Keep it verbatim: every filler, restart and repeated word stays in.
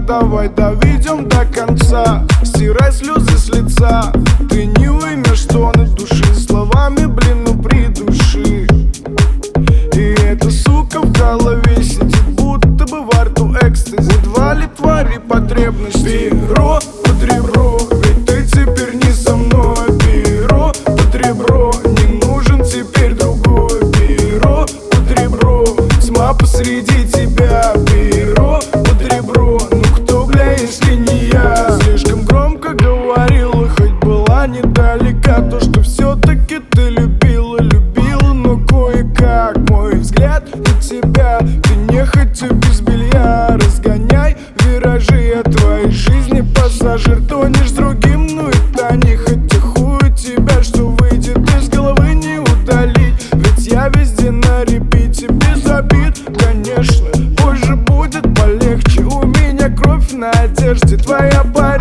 давай доведем до конца. Стирай слезы с лица, ты не уймешь стоны души. Словами, блин, ну придуши. И эта сука в голове сидит, будто бы во рту экстази. Едва ли твари потребности. Перо под ребро, ведь ты теперь не со мной. Перо под ребро, не нужен теперь другой. Перо под ребро, тьма посреди тебя. Перо под ребро, ну кто, бля, если не я? Слишком громко говорила, хоть была недалека. То, что все-таки ты любила, любила, но кое-как. Мой взгляд на тебя, ты нехотя без белья. Разгоняй виражи от твоей жизни, пассажир. Тонешь с другим, ну и тони. Хотя хуй тебя, что выйдет из головы, не удалить. Ведь я везде на репите, без обид, конечно. Позже будет полегче, у меня кровь на одежде. Твоя парень